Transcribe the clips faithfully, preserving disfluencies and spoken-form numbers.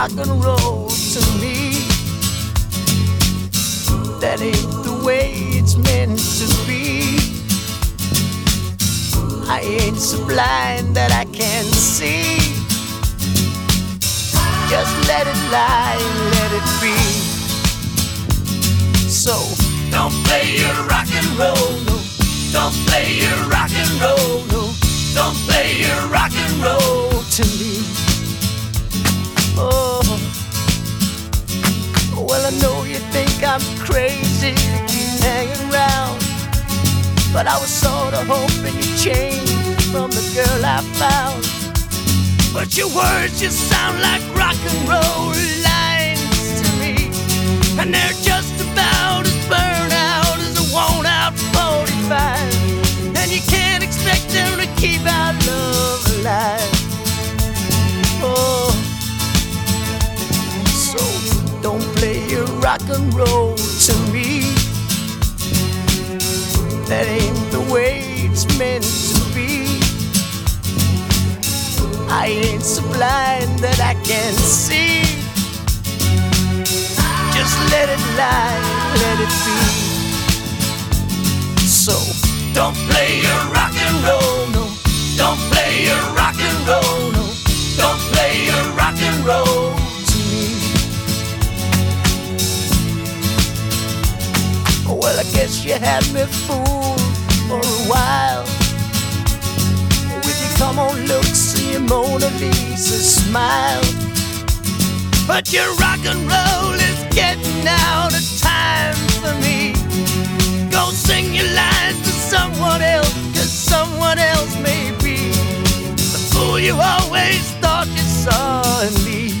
rock and roll to me. That ain't the way it's meant to be. I ain't so blind that I can't see. Just let it lie and let it be. So don't play your rock and roll, no. Don't play your rock and roll, no. Don't play your rock and roll to me. Oh, well, I know you think I'm crazy to keep hanging around, but I was sorta hoping you'd change from the girl I found. But your words just sound like rock and roll lines to me, and they're just about as burned out as a worn out forty-five. And you can't expect them to keep our love alive. Oh, so don't play your rock and roll to me. That ain't the way it's meant to be. I ain't so blind that I can't see. Just let it lie, let it be. So don't play your rock and roll, no. Don't play your rock and roll, no. Don't play your rock and roll to me. Well, I guess you had me fooled for a while with your come on looks and your Mona Lisa smile. But your rock and roll is getting out of time for me. Go sing your lines to someone else, 'cause someone else may be the fool you always thought you saw in me.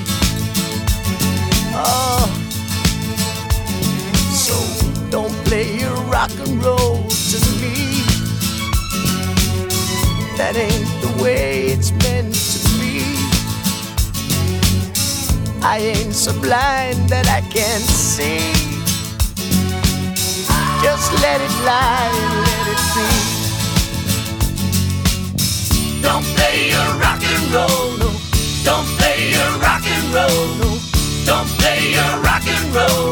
Oh, so don't play your rock and roll to me. That ain't the way it's meant to be. I ain't so blind that I can't see. Just let it lie and let it be. Don't play your rock and roll, no. Don't play your rock and roll, no. Don't play your rock and roll.